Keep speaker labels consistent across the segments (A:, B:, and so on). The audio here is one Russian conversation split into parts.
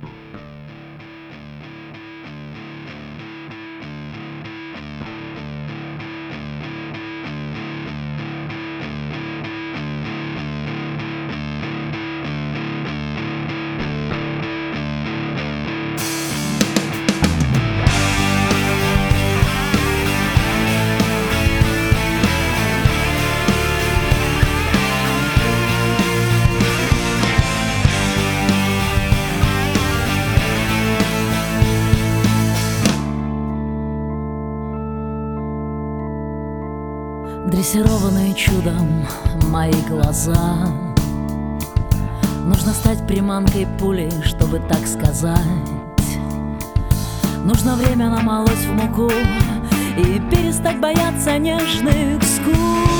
A: Дрессированные чудом мои глаза. Нужно стать приманкой пули, чтобы так сказать. Нужно время намолоть в муку и перестать бояться нежных скул.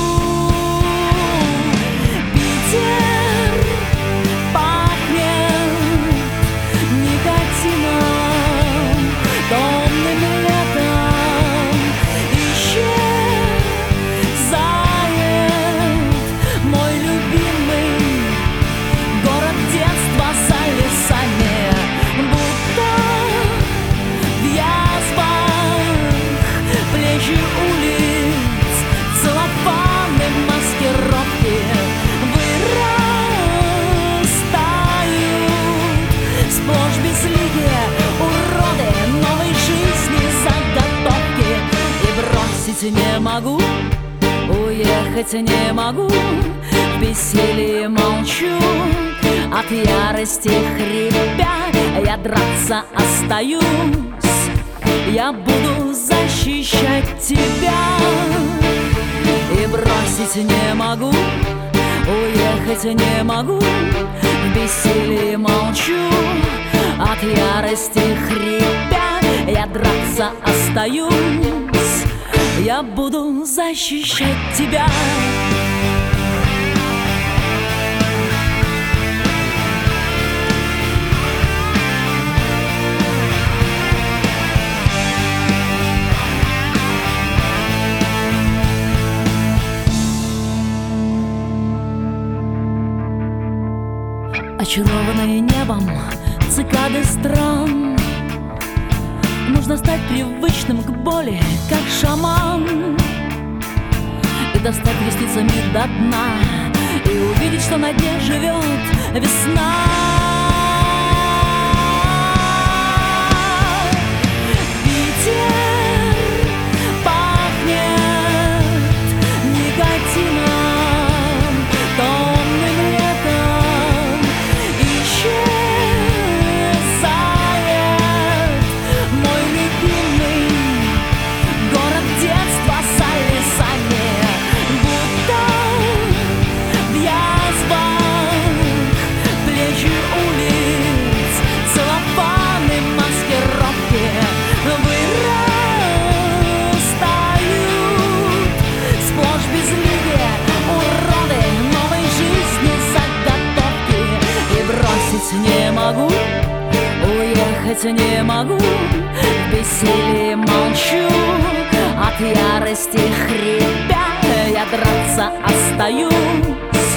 A: Питер пахнет никотином, томным летом. Исчезает мой любимый город детства за лесами, будто в язвах плечи улиц, целлофаны, маскировки вырастают сплошь безликие уроды новой жизни, заготовки. И бросить не могу, уехать не могу, в бессилии молчу, от ярости хрипя я драться остаюсь. Я буду защищать тебя. И бросить не могу, уехать не могу, в бессилии молчу, от ярости хрипя я драться остаюсь. Я буду защищать тебя. Очарованные небом цикады стран, нужно стать привычным к боли, как шаман, и достать ресницами до дна, и увидеть, что на дне живет весна. Питер пахнет никотином, томным летом. Исчезает мой любимый город детства за лесами, будто в язвах плечи улиц, целлофаны, маскировки вырастают сплошь безликие уроды новой жизни, заготовки. И бросить не могу, уехать не могу, в бессилии молчу, от ярости хрипя я драться остаюсь.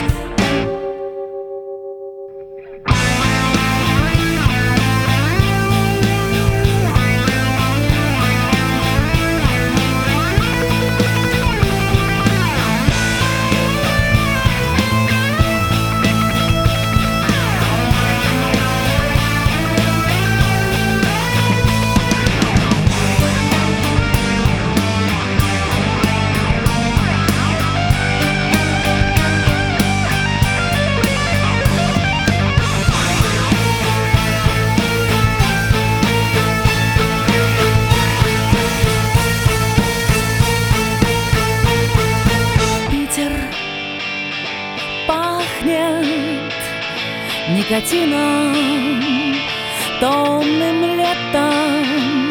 A: Никотином, томным летом.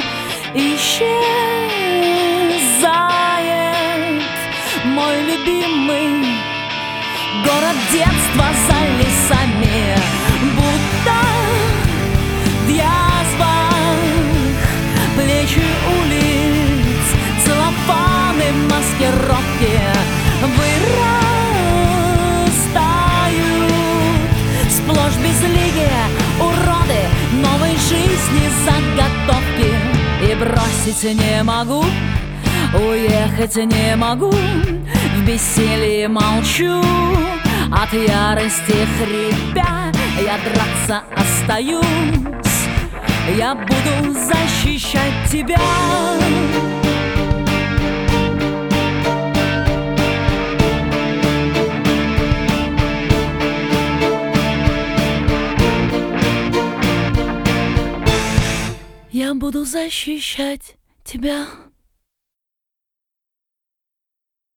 A: Исчезает мой любимый город детства за лесами, будто в язвах плечи улиц, целлофаны, маскировки вырастают сплошь безликие уроды новой кисни заготовки. И бросить не могу, уехать не могу, в бессилии молчу. От ярости хрипя я драться остаюсь. Я буду защищать тебя. Я буду защищать тебя.